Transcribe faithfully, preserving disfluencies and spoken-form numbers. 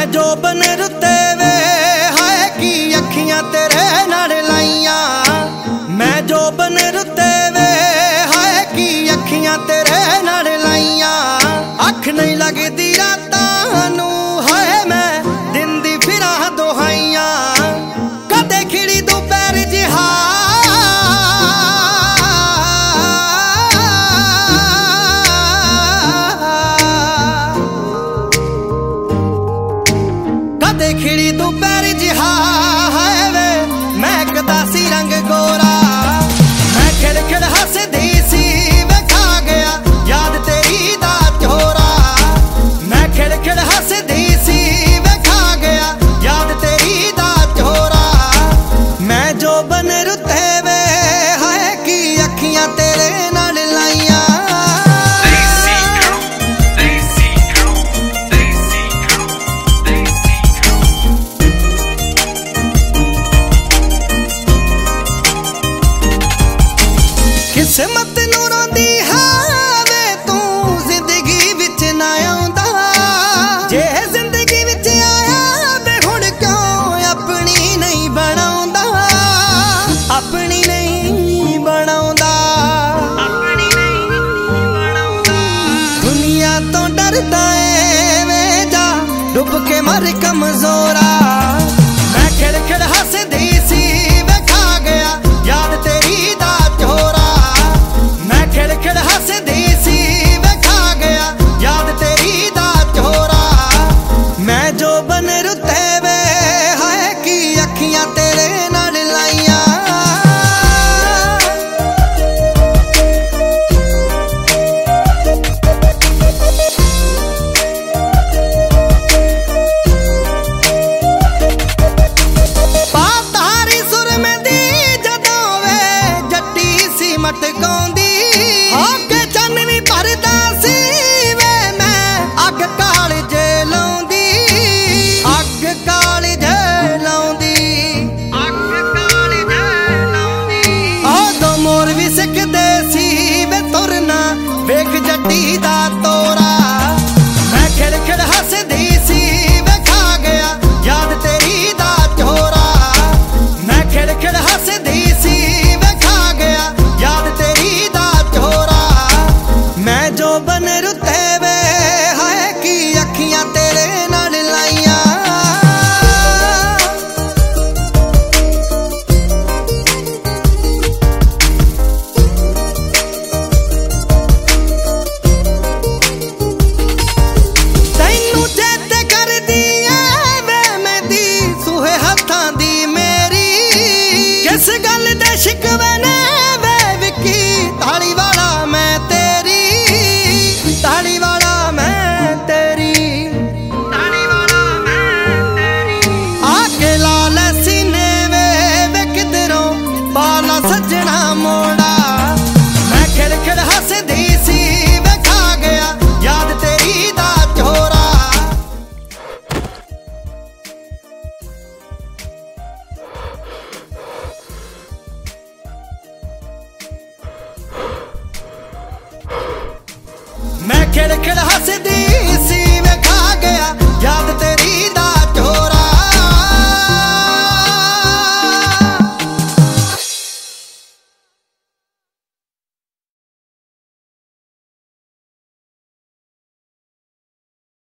मैं जो बन रुते वे हाय की अखियां तेरे नाल लाइया। मैं जो बन रुते वे हाय की अखियां तेरे नाल लाइया। अख नहीं लगदी रातां नू हाय मैं दिन दी फिरां दोहाइयां। कदे खिड़ी दोपहर जिहा खिड़ी दोपहर जिहा है वे महकदा सी रंग गोरा। मैं खिड़ खिड़ हसदी सी वे खा गया याद तेरी दा चोरा। मैं खिड़ खिड़ हसदी सी वे खा गया याद तेरी दा चोरा। मैं जो बन रुते वे है की अखियां तेरे नाल लाइया। किस्मत नू रोंदी हावे तू जिंदगी विच ना आउंदा। जे जिंदगी विच आया वे हुण क्यों अपनी नहीं बनाउंदा। अपनी नहीं बनाउंदा अपनी नहीं बनाउंदा। दुनिया तो डरदा ए वे जा डुब के मर कमजोरा।